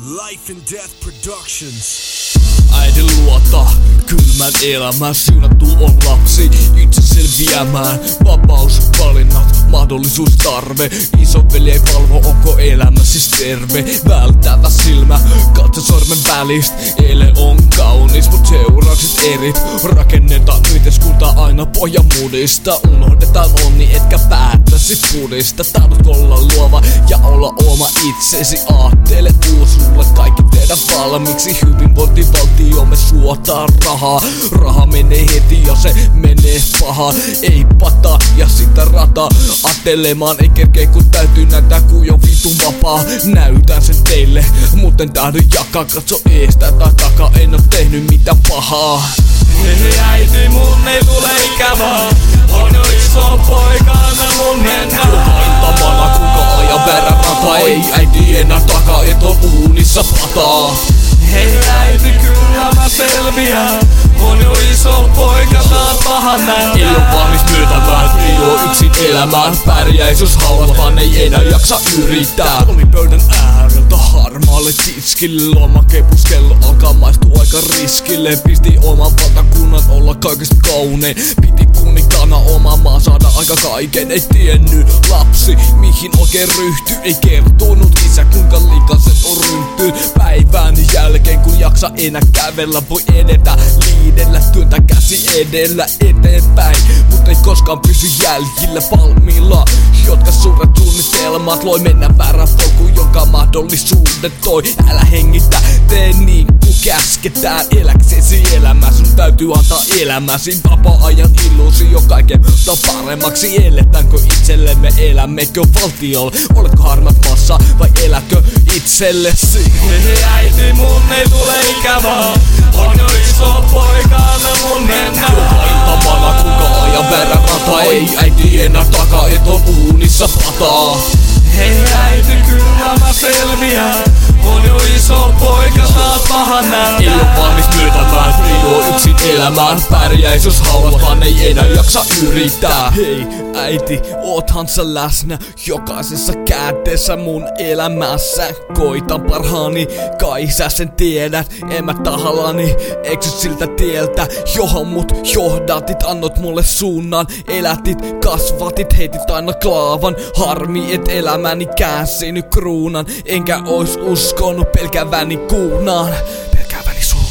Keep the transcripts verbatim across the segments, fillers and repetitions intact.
Life and Death Productions. Äidin luota, kylmän elämän siunattu on lapsi. Itse selviämään, vapausvalinnat, mahdollisuustarve. Isoveli ei valvo, onko elämä siis terve. Vältävä silmä, katso sormen välistä. Ele on kaunis, mut seuraukset erit. Rakennetaan yhteiskuntaa aina pohjamudista. Unohdetaan onni, etkä päättäisi pudista. Tahdot olla luova ja olla oma itsesi. Aattele uusulle, kaikki tehdä valmiiksi. Hyvinvointivaltiomme suotaa rahaa. Raha menee heti ja se menee paha. Ei pata ja sitä rata. Attelemaan ei kerkee kun täytyy näyttää kuin on vitun vapaa. Näytän sen teille, muuten tahdon jakaa. Katso eestä tai takaa, en oo tehnyt mitään pahaa. Hei äiti, mun ei tule ikävää. On jo iso poikana mun mennään. Iltamana kuka ajan verran rata. Ei äiti enää takaa, et on uunissa pataa. Hei äiti, kyllä mä selviään. On jo iso poika, taas pahan nähdään. Ei oo valmis myötämään, ei oo yksin elämään. Pärjäis jos haluat, vaan ei enää jaksa yrittää. Oli pöydän ääreltä harmaalle tiskille. Lomakepuskello alkaa maistua aika riskille. Pisti oman valtakunnan olla kaikista kaunein. Piti kuninkaana oma maa saada aika kaiken. Ei tiennyt lapsi mihin oikein ryhtyy. Ei kertonut isä kuinka likaset on ryhtynyt. Päivän jälkeen kun jaksa enää kävellä, voi edetä liidellä, työntä käsi edellä eteenpäin. Mut ei koskaan pysy jäljillä valmiilla. Jotka suuret suunnitelmat loi mennä väärän polkuun, jonka mahdollisuudet toi. Älä hengitä, tee niin kuin käsketään. Eläksesi elämää, sun täytyy antaa elämäsi. Vapaa-ajan illuusio kaiken on paremmaksi. Eletäänkö itsellemme, elämmekö valtiolle? Oletko harmat massa vai elätkö itsellesi? Hei äiti, mun ei tule ikävää. On jo iso poikana mun mennään. Iltamana kuka ajan verran rata. Ei äiti enää takaa, et on uunissa pataa. Hei äiti, kyllä mä selviään. On jo iso poika, taas pahan nähdään. Ei oo valmis myötämään, ei oo yksin elämään. Pärjäis jos haluat, vaan ei enää jaksa yrittää. Hei äiti, oothan sä läsnä jokaisessa kädessä mun elämässä. Koitan parhaani, kai sä sen tiedät. En mä tahallani eksy siltä tieltä, johon mut johdatit. Annot mulle suunnan, elätit, kasvatit, heitit aina klaavan. Harmi et elämäni käänsi nyt kruunan. Enkä ois uskonut pelkäväni kuunaan, pelkäväni sultaan.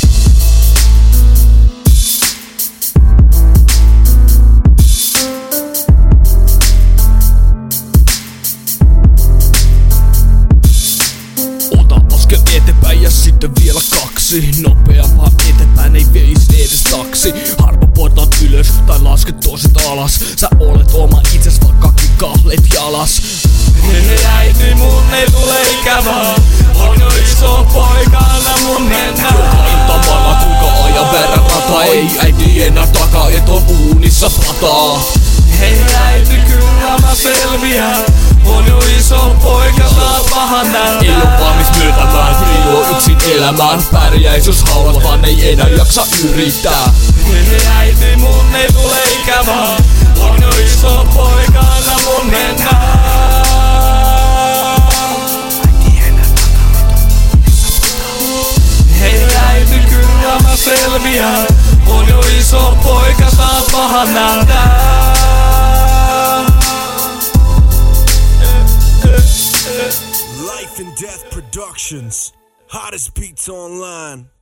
Ota askel eteenpäin ja sitten vielä kaksi. Nopeampaa eteenpäin ei veis edes taksi. Harva portaat ylös tai laske toiset alas. Sä olet oma itses vaikkakin kahlet jalas. Hei äiti, mun ei tule ikävää. On jo iso poikana mun mennään. Iltamana kuka ajan verran rata. Ei äiti enää takaa, et on uunissa pataa. Hei äiti, kyllä mä selviään. On jo iso poika, taas pahan nähdään. Ei oo valmis myötämään, ei oo yksin elämään. Pärjäis jos haluat, vaan ei enää jaksa yrittää. Hei äiti, mun ei tule ikävää. On jo iso poikana mun mennään. Hei äiti, kyllä mä selviään. On jo iso poika, taas pahan nähdään. Life and Death Productions. Hottest beats online.